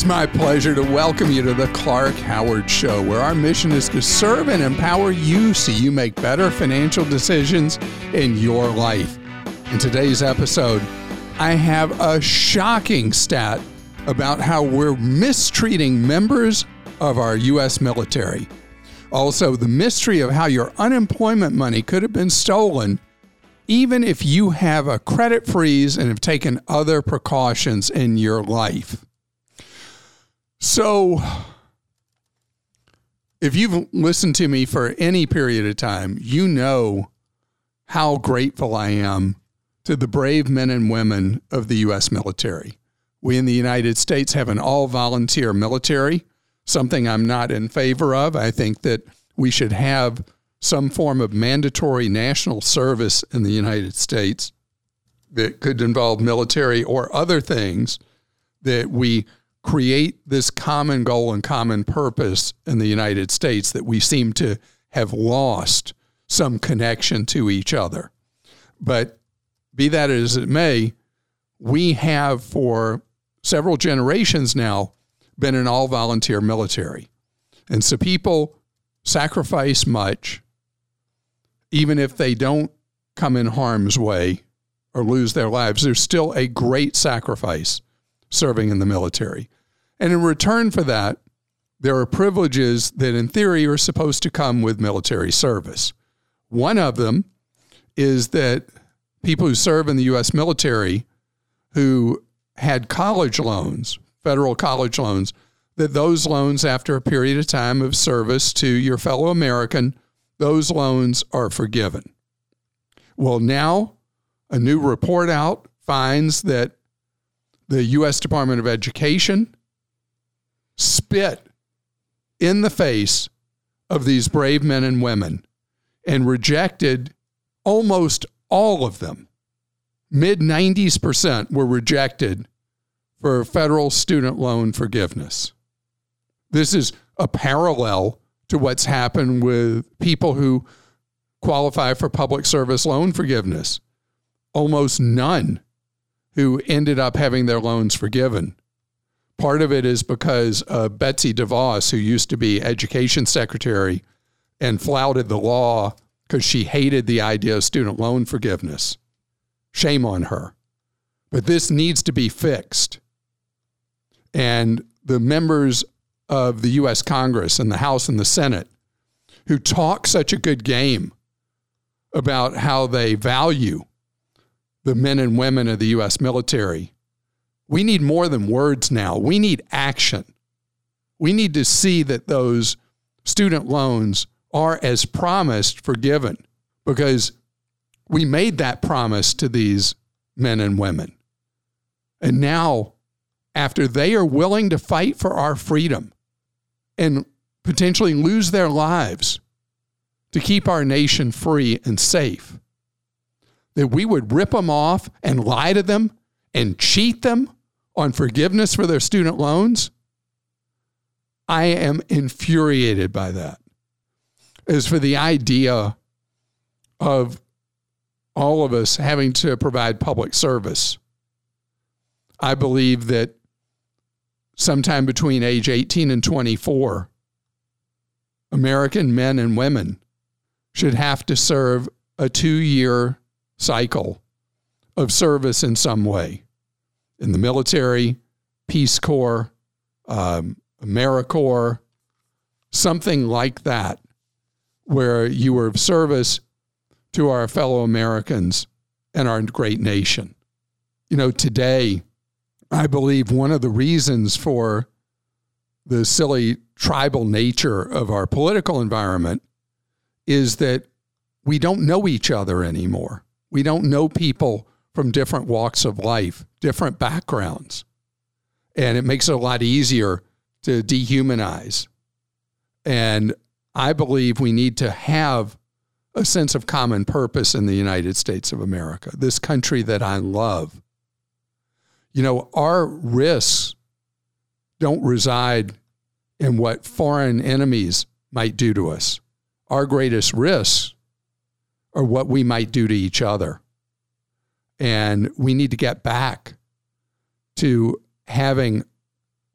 my pleasure to welcome you to the Clark Howard Show, where our mission is to serve and empower you so you make better financial decisions in your life. In today's episode, I have a shocking stat about how we're mistreating members of our U.S. military. Also, the mystery of how your unemployment money could have been stolen, even if you have a credit freeze and have taken other precautions in your life. So, if you've listened to me for any period of time, you know how grateful I am to the brave men and women of the U.S. military. We in the United States have an all-volunteer military, something I'm not in favor of. I think that we should have some form of mandatory national service in the United States that could involve military or other things, that we create this common goal and common purpose in the United States that we seem to have lost some connection to each other. But be that as it may, we have for several generations now been an all-volunteer military. And so people sacrifice much, even if they don't come in harm's way or lose their lives. There's still a great sacrifice serving in the military. And in return for that, there are privileges that in theory are supposed to come with military service. One of them is that people who serve in the U.S. military who had college loans, federal college loans, that those loans, after a period of time of service to your fellow American, those loans are forgiven. Well, now a new report out finds that the U.S. Department of Education spit in the face of these brave men and women and rejected almost all of them. Mid-90s% were rejected for federal student loan forgiveness. This is a parallel to what's happened with people who qualify for public service loan forgiveness. Almost none who ended up having their loans forgiven. Part of it is because Betsy DeVos, who used to be education secretary and flouted the law because she hated the idea of student loan forgiveness. Shame on her. But this needs to be fixed. And the members of the U.S. Congress and the House and the Senate who talk such a good game about how they value the men and women of the U.S. military, we need more than words now. We need action. We need to see that those student loans are, as promised, forgiven, because we made that promise to these men and women. And now, after they are willing to fight for our freedom and potentially lose their lives to keep our nation free and safe, that we would rip them off and lie to them and cheat them on forgiveness for their student loans? I am infuriated by that. As for the idea of all of us having to provide public service, I believe that sometime between age 18 and 24, American men and women should have to serve a 2-year cycle of service in some way. In the military, Peace Corps, AmeriCorps, something like that, where you were of service to our fellow Americans and our great nation. You know, today, I believe one of the reasons for the silly tribal nature of our political environment is that we don't know each other anymore. We don't know people from different walks of life, different backgrounds. And it makes it a lot easier to dehumanize. And I believe we need to have a sense of common purpose in the United States of America, this country that I love. You know, our risks don't reside in what foreign enemies might do to us. Our greatest risks are what we might do to each other. And we need to get back to having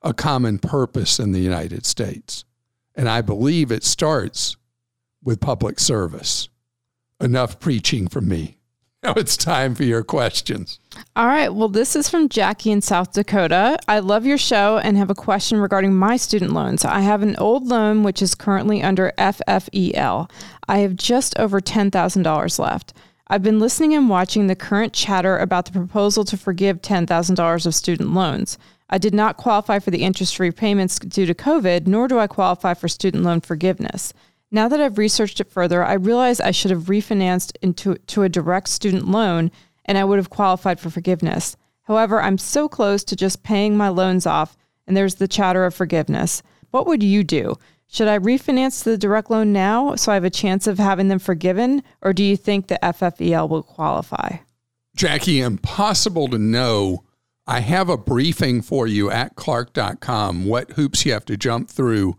a common purpose in the United States. And I believe it starts with public service. Enough preaching from me. Now it's time for your questions. All right. Well, this is from Jackie in South Dakota. I love your show and have a question regarding my student loans. I have an old loan which is currently under FFEL. I have just over $10,000 left. I've been listening and watching the current chatter about the proposal to forgive $10,000 of student loans. I did not qualify for the interest-free payments due to COVID, nor do I qualify for student loan forgiveness. Now that I've researched it further, I realize I should have refinanced to a direct student loan, and I would have qualified for forgiveness. However, I'm so close to just paying my loans off, and there's the chatter of forgiveness. What would you do? Should I refinance the direct loan now so I have a chance of having them forgiven, or do you think the FFEL will qualify? Jackie, impossible to know. I have a briefing for you at Clark.com, what hoops you have to jump through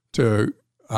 to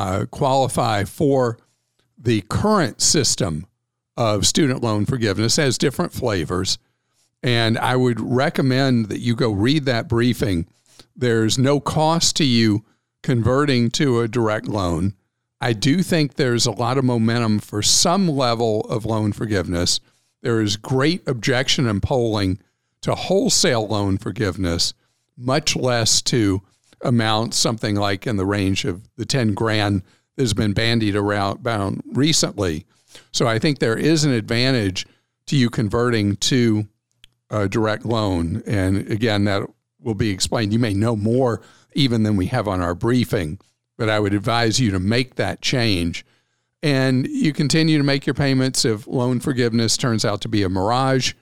qualify for the current system of student loan forgiveness. It has different flavors. And I would recommend that you go read that briefing. There's no cost to you converting to a direct loan. I do think there's a lot of momentum for some level of loan forgiveness. There is great objection and polling to wholesale loan forgiveness, much less to amounts something like in the range of the 10 grand that has been bandied around recently. So I think there is an advantage to you converting to a direct loan. And again, that will be explained. You may know more even than we have on our briefing, but I would advise you to make that change. And you continue to make your payments. If loan forgiveness turns out to be a mirage,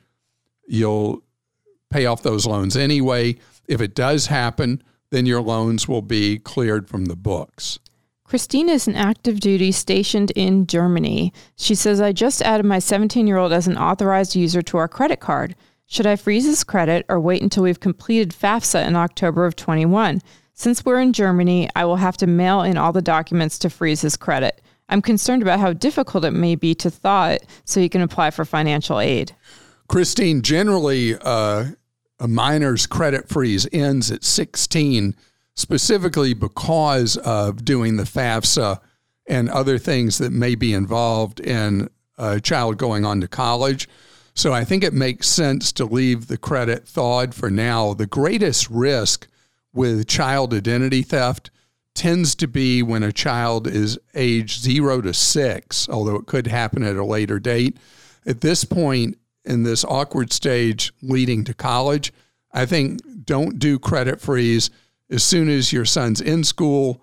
you'll pay off those loans anyway. If it does happen, then your loans will be cleared from the books. Christine is an active duty stationed in Germany. She says, I just added my 17-year-old as an authorized user to our credit card. Should I freeze his credit or wait until we've completed FAFSA in October of 21? Since we're in Germany, I will have to mail in all the documents to freeze his credit. I'm concerned about how difficult it may be to thaw it so he can apply for financial aid. Christine, generally, a minor's credit freeze ends at 16, specifically because of doing the FAFSA and other things that may be involved in a child going on to college. So I think it makes sense to leave the credit thawed for now. The greatest risk with child identity theft tends to be when a child is age 0 to 6, although it could happen at a later date. At this point, in this awkward stage leading to college, I think don't do credit freeze. As soon as your son's in school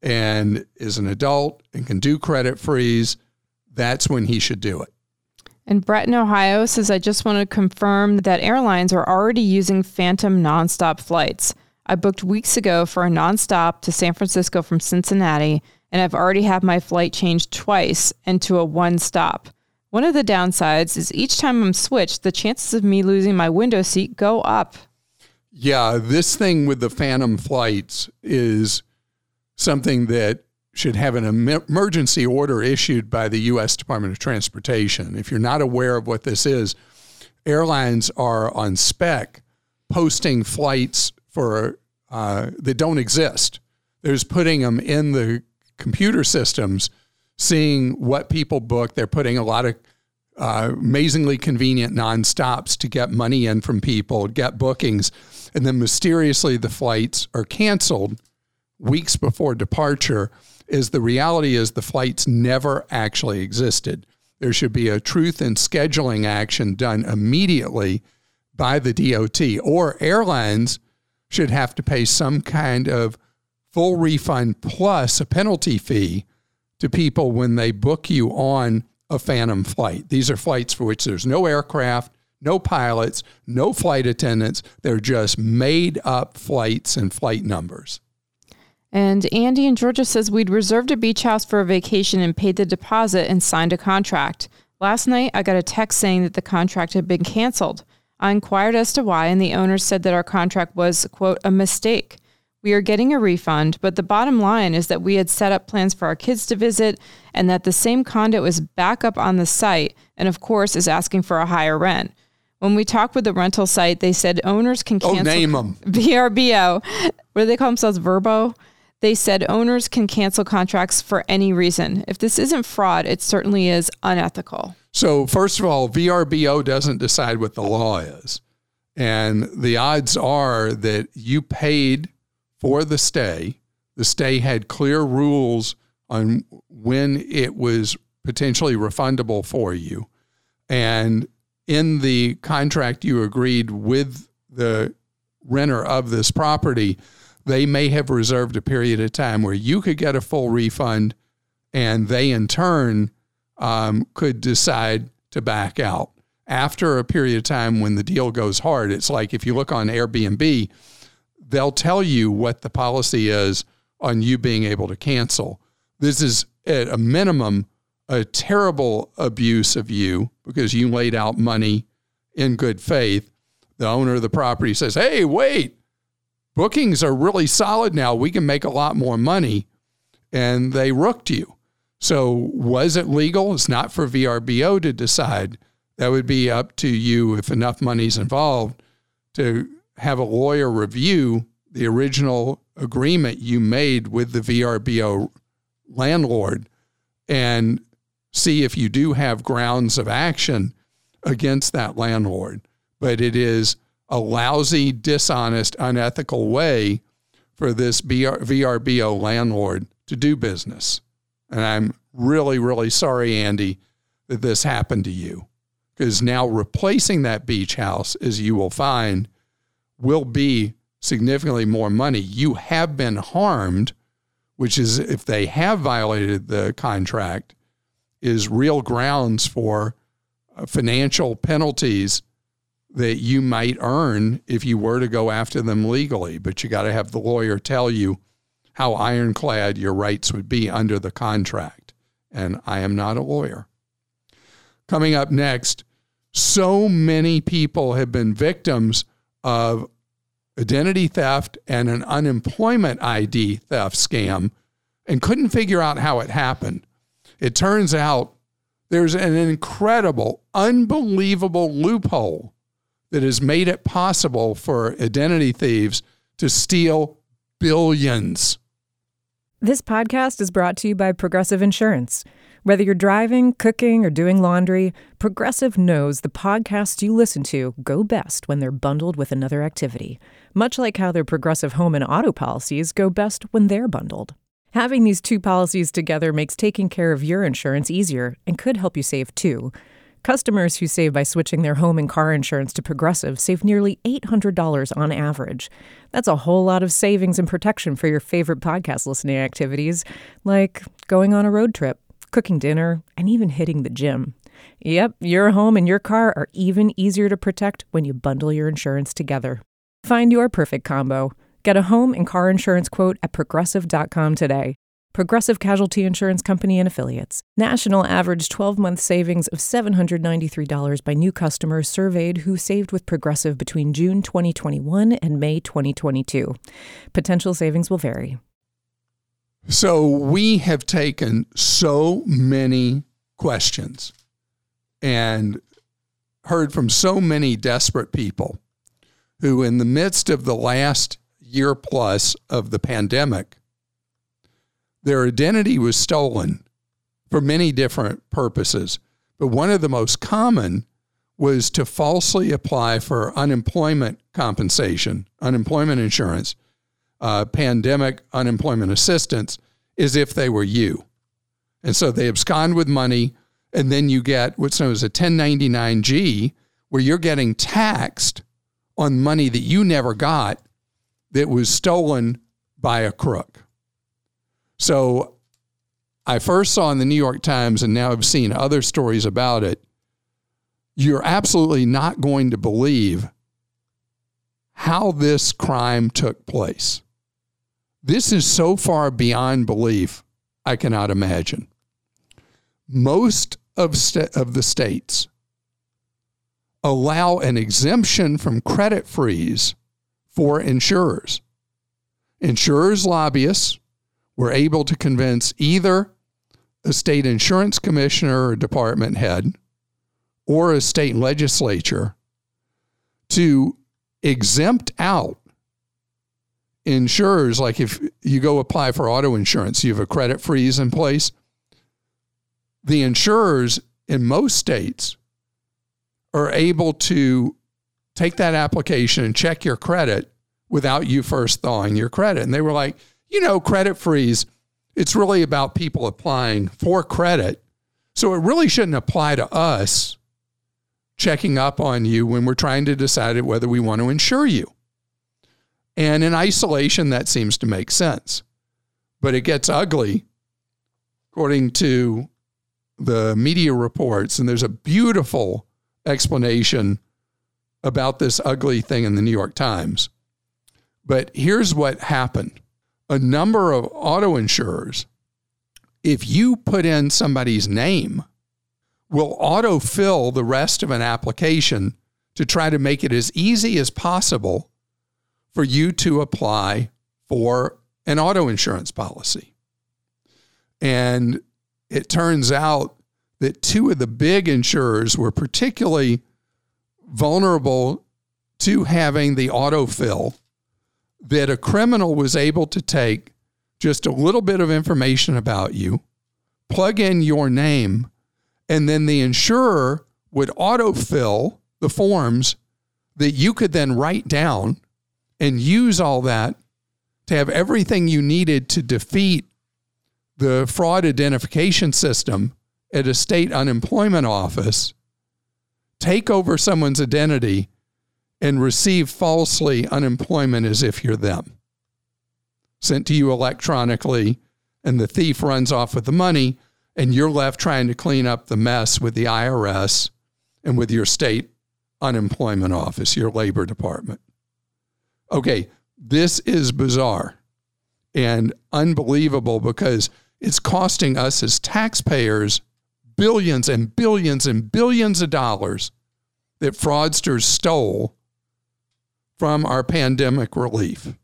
and is an adult and can do credit freeze, that's when he should do it. And Brett in Ohio says, I just want to confirm that airlines are already using phantom nonstop flights. I booked weeks ago for a nonstop to San Francisco from Cincinnati, and I've already had my flight changed twice into a one stop. One of the downsides is each time I'm switched, the chances of me losing my window seat go up. Yeah, this thing with the phantom flights is something that should have an emergency order issued by the U.S. Department of Transportation. If you're not aware of what this is, airlines are on spec posting flights for that don't exist. They're just putting them in the computer systems, seeing what people book. They're putting a lot of amazingly convenient nonstops to get money in from people, get bookings, and then mysteriously the flights are canceled weeks before departure. The reality is the flights never actually existed. There should be a truth in scheduling action done immediately by the DOT, or airlines should have to pay some kind of full refund plus a penalty fee to people when they book you on a phantom flight. These are flights for which there's no aircraft, no pilots, no flight attendants. They're just made up flights and flight numbers. And Andy in Georgia says, we'd reserved a beach house for a vacation and paid the deposit and signed a contract. Last night, I got a text saying that the contract had been canceled. I inquired as to why, and the owner said that our contract was, quote, a mistake. We are getting a refund, but the bottom line is that we had set up plans for our kids to visit and that the same condo is back up on the site and, of course, is asking for a higher rent. When we talked with the rental site, they said owners can cancel. Oh, name them. VRBO. What do they call themselves? Verbo? They said owners can cancel contracts for any reason. If this isn't fraud, it certainly is unethical. So first of all, VRBO doesn't decide what the law is. And the odds are that you paid for the stay. The stay had clear rules on when it was potentially refundable for you. And in the contract you agreed with the renter of this property, they may have reserved a period of time where you could get a full refund, and they in turn could decide to back out. After a period of time when the deal goes hard, it's like if you look on Airbnb, they'll tell you what the policy is on you being able to cancel. This is at a minimum a terrible abuse of you because you laid out money in good faith. The owner of the property says, hey, wait, bookings are really solid now. We can make a lot more money. And they rooked you. So was it legal? It's not for VRBO to decide. That would be up to you, if enough money's involved, to have a lawyer review the original agreement you made with the VRBO landlord and see if you do have grounds of action against that landlord. But it is a lousy, dishonest, unethical way for this VRBO landlord to do business. And I'm really, really sorry, Andy, that this happened to you. Because now replacing that beach house, as you will find, will be significantly more money. You have been harmed, which is, if they have violated the contract, is real grounds for financial penalties that you might earn if you were to go after them legally. But you got to have the lawyer tell you how ironclad your rights would be under the contract. And I am not a lawyer. Coming up next, so many people have been victims of identity theft and an unemployment ID theft scam and couldn't figure out how it happened. It turns out there's an incredible, unbelievable loophole that has made it possible for identity thieves to steal billions. This podcast is brought to you by Progressive Insurance. Whether you're driving, cooking, or doing laundry, Progressive knows the podcasts you listen to go best when they're bundled with another activity, much like how their Progressive home and auto policies go best when they're bundled. Having these two policies together makes taking care of your insurance easier and could help you save too. Customers who save by switching their home and car insurance to Progressive save nearly $800 on average. That's a whole lot of savings and protection for your favorite podcast listening activities, like going on a road trip, cooking dinner, and even hitting the gym. Yep, your home and your car are even easier to protect when you bundle your insurance together. Find your perfect combo. Get a home and car insurance quote at Progressive.com today. Progressive Casualty Insurance Company and Affiliates. National average 12-month savings of $793 by new customers surveyed who saved with Progressive between June 2021 and May 2022. Potential savings will vary. So we have taken so many questions and heard from so many desperate people who, in the midst of the last year plus of the pandemic, their identity was stolen for many different purposes. But one of the most common was to falsely apply for unemployment compensation, unemployment insurance, pandemic unemployment assistance, as if they were you. And so they abscond with money, and then you get what's known as a 1099-G, where you're getting taxed on money that you never got that was stolen by a crook. So I first saw in the New York Times, and now I've seen other stories about it. You're absolutely not going to believe how this crime took place. This is so far beyond belief, I cannot imagine. Most of the states allow an exemption from credit freeze for insurers. Insurers' lobbyists were able to convince either a state insurance commissioner or department head or a state legislature to exempt out insurers. Like if you go apply for auto insurance, you have a credit freeze in place. The insurers in most states are able to take that application and check your credit without you first thawing your credit. And they were like, credit freeze, it's really about people applying for credit. So it really shouldn't apply to us checking up on you when we're trying to decide whether we want to insure you. And in isolation, that seems to make sense. But it gets ugly, according to the media reports. And there's a beautiful explanation about this ugly thing in the New York Times. But here's what happened. A number of auto insurers, if you put in somebody's name, will autofill the rest of an application to try to make it as easy as possible for you to apply for an auto insurance policy. And it turns out that two of the big insurers were particularly vulnerable to having the autofill, that a criminal was able to take just a little bit of information about you, plug in your name, and then the insurer would autofill the forms that you could then write down and use all that to have everything you needed to defeat the fraud identification system at a state unemployment office, take over someone's identity, and receive falsely unemployment as if you're them. Sent to you electronically, and the thief runs off with the money, and you're left trying to clean up the mess with the IRS and with your state unemployment office, your labor department. Okay, this is bizarre and unbelievable because it's costing us as taxpayers billions and billions and billions of dollars that fraudsters stole from our pandemic relief.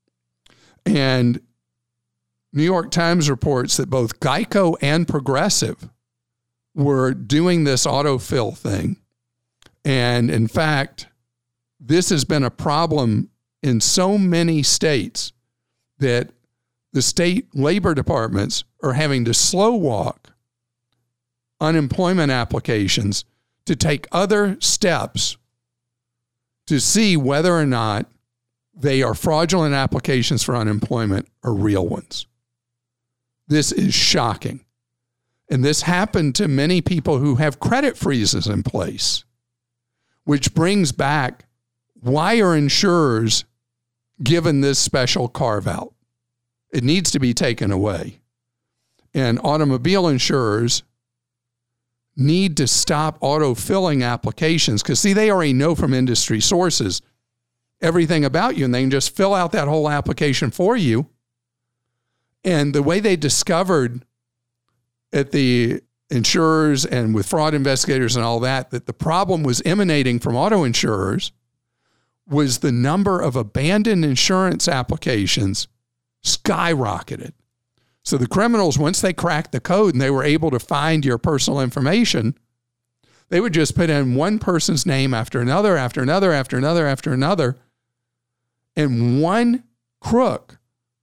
And New York Times reports that both Geico and Progressive were doing this autofill thing. And in fact, this has been a problem in so many states that the state labor departments are having to slow walk unemployment applications to take other steps to see whether or not they are fraudulent applications for unemployment or real ones. This is shocking. And this happened to many people who have credit freezes in place, which brings back, why are insurers given this special carve out? It needs to be taken away. And automobile insurers need to stop auto-filling applications because, see, they already know from industry sources everything about you, and they can just fill out that whole application for you. And the way they discovered at the insurers and with fraud investigators and all that the problem was emanating from auto insurers was the number of abandoned insurance applications skyrocketed. So the criminals, once they cracked the code and they were able to find your personal information, they would just put in one person's name after another, after another, after another, after another. And one crook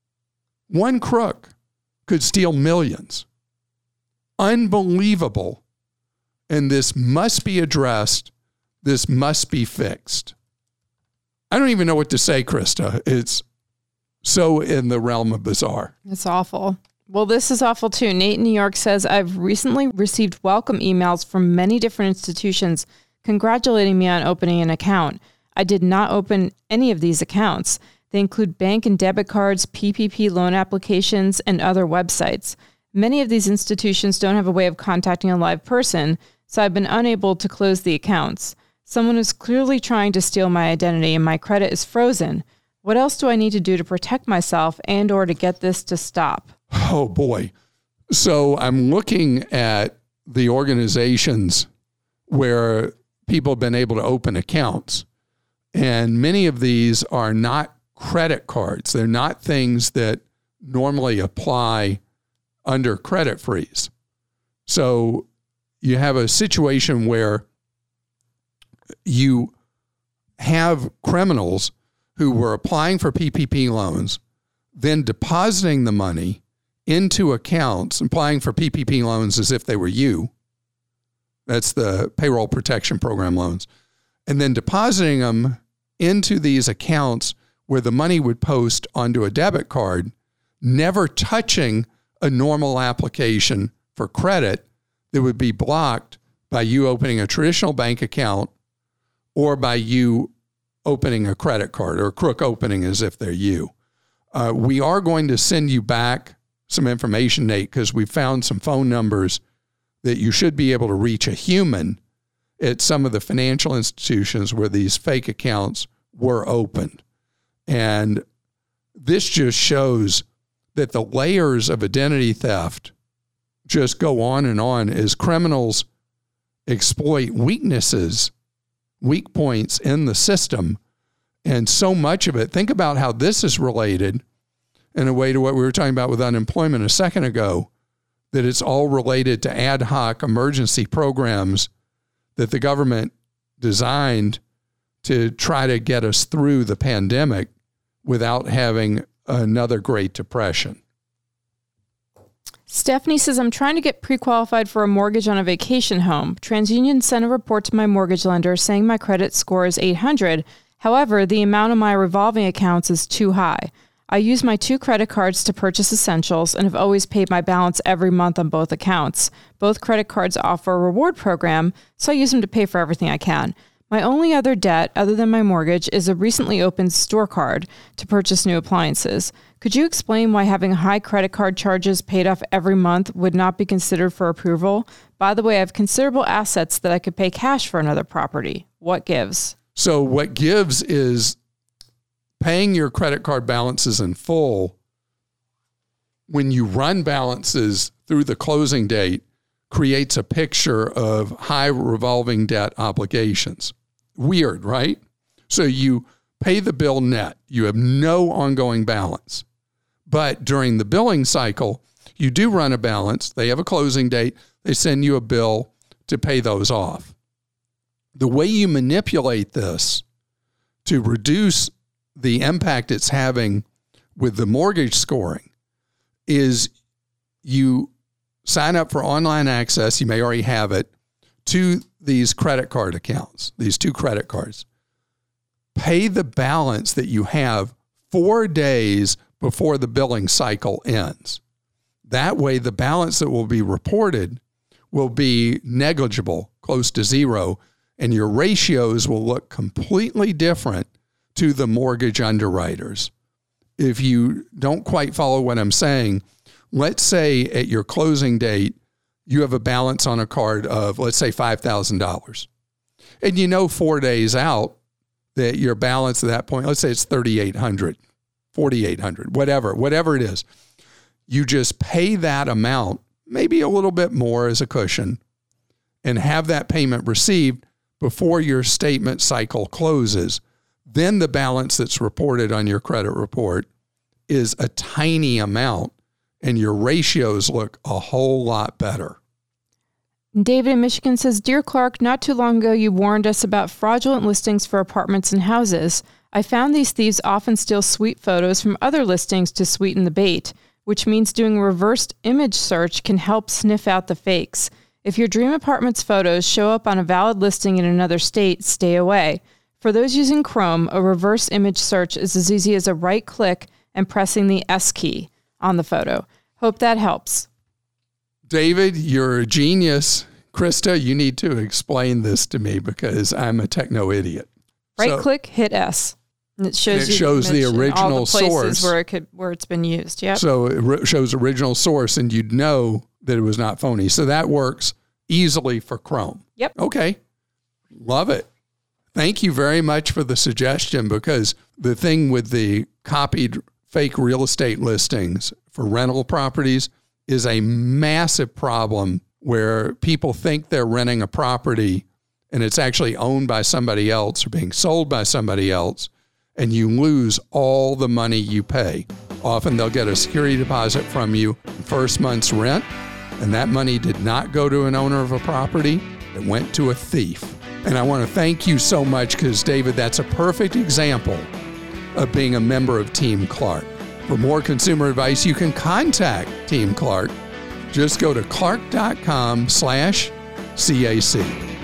could steal millions. Unbelievable. And this must be addressed. This must be fixed. I don't even know what to say, Krista. It's so in the realm of bizarre. It's awful. Well, this is awful too. Nate in New York says, I've recently received welcome emails from many different institutions congratulating me on opening an account. I did not open any of these accounts. They include bank and debit cards, PPP loan applications, and other websites. Many of these institutions don't have a way of contacting a live person, so I've been unable to close the accounts. Someone is clearly trying to steal my identity and my credit is frozen. What else do I need to do to protect myself and or to get this to stop? Oh, boy. So I'm looking at the organizations where people have been able to open accounts. And many of these are not credit cards. They're not things that normally apply under credit freeze. So you have a situation where you have criminals who were applying for PPP loans, then depositing the money into accounts, applying for PPP loans as if they were you. That's the Payroll Protection Program loans. And then depositing them into these accounts where the money would post onto a debit card, never touching a normal application for credit that would be blocked by you opening a traditional bank account or by you opening a credit card, or crook opening as if they're you. We are going to send you back some information, Nate, because we found some phone numbers that you should be able to reach a human at some of the financial institutions where these fake accounts were opened. And this just shows that the layers of identity theft just go on as criminals exploit weaknesses, weak points in the system. And so much of it, think about how this is related in a way to what we were talking about with unemployment a second ago, that it's all related to ad hoc emergency programs that the government designed to try to get us through the pandemic without having another Great Depression. Stephanie says, I'm trying to get pre-qualified for a mortgage on a vacation home. TransUnion sent a report to my mortgage lender saying my credit score is 800. However, the amount of my revolving accounts is too high. I use my 2 credit cards to purchase essentials and have always paid my balance every month on both accounts. Both credit cards offer a reward program, so I use them to pay for everything I can. My only other debt, other than my mortgage, is a recently opened store card to purchase new appliances. Could you explain why having high credit card charges paid off every month would not be considered for approval? By the way, I have considerable assets that I could pay cash for another property. What gives? So what gives is paying your credit card balances in full. When you run balances through the closing date, creates a picture of high revolving debt obligations. Weird, right? So you pay the bill net. You have no ongoing balance. But during the billing cycle, you do run a balance. They have a closing date. They send you a bill to pay those off. The way you manipulate this to reduce the impact it's having with the mortgage scoring is you sign up for online access, you may already have it, to these credit card accounts, these 2 credit cards. Pay the balance that you have 4 days before the billing cycle ends. That way, the balance that will be reported will be negligible, close to zero, and your ratios will look completely different to the mortgage underwriters. If you don't quite follow what I'm saying, let's say at your closing date, you have a balance on a card of, let's say, $5,000. And you know 4 days out that your balance at that point, let's say it's $3,800, $4,800, whatever it is. You just pay that amount, maybe a little bit more as a cushion, and have that payment received before your statement cycle closes. Then the balance that's reported on your credit report is a tiny amount, and your ratios look a whole lot better. David in Michigan says, Dear Clark, not too long ago you warned us about fraudulent listings for apartments and houses. I found these thieves often steal sweet photos from other listings to sweeten the bait, which means doing a reversed image search can help sniff out the fakes. If your dream apartment's photos show up on a valid listing in another state, stay away. For those using Chrome, a reverse image search is as easy as a right click and pressing the S key on the photo. Hope that helps. David, you're a genius. Krista, you need to explain this to me because I'm a techno idiot. Right click, hit S. And it shows the original all the places source where it's been used. Yep. So it shows original source, and you'd know that it was not phony. So that works easily for Chrome. Yep. Okay. Love it. Thank you very much for the suggestion, because the thing with the copied fake real estate listings for rental properties is a massive problem where people think they're renting a property and it's actually owned by somebody else or being sold by somebody else, and you lose all the money you pay. Often they'll get a security deposit from you first month's rent, and that money did not go to an owner of a property. It went to a thief. And I want to thank you so much because, David, that's a perfect example of being a member of Team Clark. For more consumer advice, you can contact Team Clark. Just go to clark.com/CAC.